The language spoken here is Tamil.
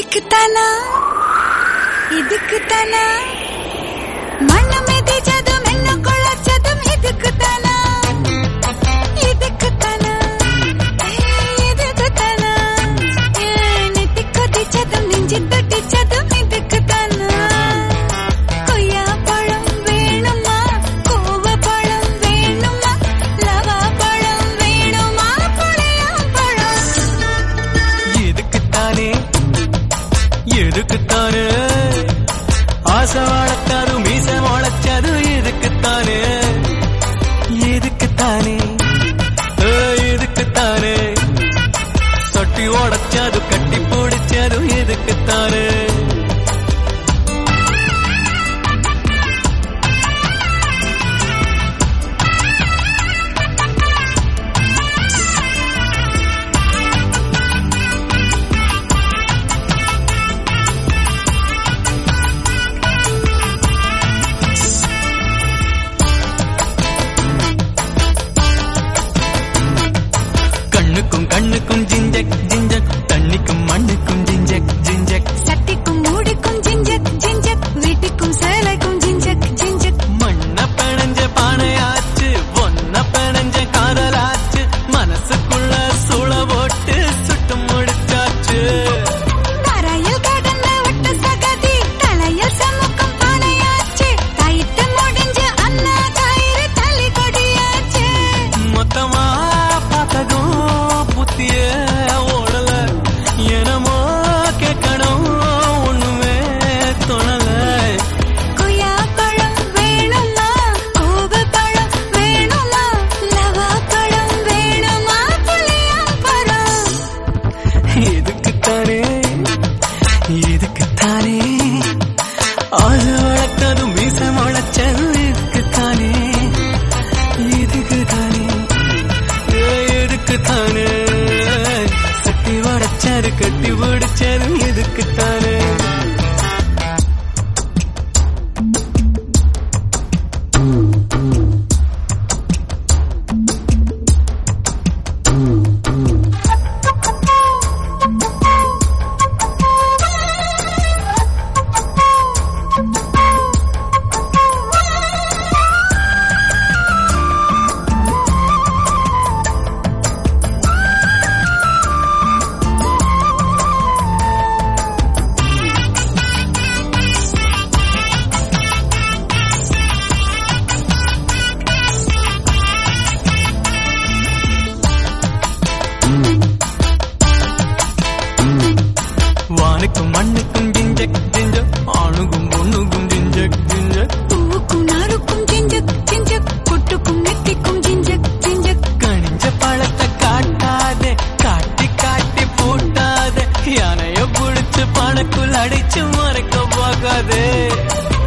இதுக்குத்தானா இதுக்குத்தானா மண்ணு மிதிச்சதும் என்ன குழச்சதும் இதுக்குத்தானா இதுக்குத்தானா இதுக்குத்தானா நெத்தி கொதிச்சதும் நெஞ்சு தொட்டிச்சதும் இதுக்குத்தானா கொய்யா பழம் வேணுமா கோவ பழம் வேணுமா லவா பழம் வேணுமா புளியா பழம் இதுக்குத்தானே எதுக்குத்தானே ஆசை வளர்த்தாரு மீச முளைச்சது இதுக்குத்தானே இதுக்குத்தானே இதுக்குத்தானே சொட்டி உடைச்சது கட்டி பிடிச்சது இதுக்குத்தானே கண்ணுக்கும் ஜிஞ்சக் ஜிஞ்சக் தண்ணிக்கும் மண்ணுக்கும் ஜிஞ்சக் ஜிஞ்சக் சட்டிக்கும் மூடிக்கும் ஜிஞ்சக் ஜிஞ்சக் வீட்டுக்கும் சேலைக்கும் ஜிஞ்சக் ஜிஞ்சக் மண்ண பிணைஞ்ச பானையாச்சு ஒன்ன பிணைஞ்ச காதலாச்சு மனசுக்குள்ள சூழ போட்டு சுட்டு முடிச்சாச்சு தரையில் கடந்த விட்டு சகதி தலையில் சமுக்கம் பானையாச்சு கைட்டு முடிஞ்சு அண்ணா கயிறு தள்ளி கொடியாச்சு மொத்தமா பார்த்ததும் புத்திய ஓடல என்னமோ கேட்கணும் ஒண்ணுமே தோணல கொய்யா பழம் வேணுமா கோவ பழம் வேணுமா லவா பழம் வேணுமா புளியா பழம் இதுக்குத்தானே இதுக்குத்தானே ஆசை வளர்த்ததும் மீச முளைச்சதும் இதுக்குத்தானே இதுக்குத்தானே இதுக்குத்தானே சட்டி உடைச்சது கட்டி பிடிச்சதும் இதுக்குத்தானே வானுக்கும் மண்ணுக்கும் ஜிஞ்சக் ஜிஞ்சக் ஆணுக்கும் பொண்ணுக்கும் ஜிஞ்சக் ஜிஞ்சக் பூவுக்கும் நாருக்கும் ஜிஞ்சக் ஜிஞ்சக் பொட்டுக்கும் நெத்திக்கும் ஜிஞ்சக் ஜிஞ்சக் கணிஞ்ச பழத்தை காட்டாதே காட்டி காட்டி பூட்டாதே யானைய புடிச்சு பணக்குள் அடிச்சு மறைக்க பார்க்காதே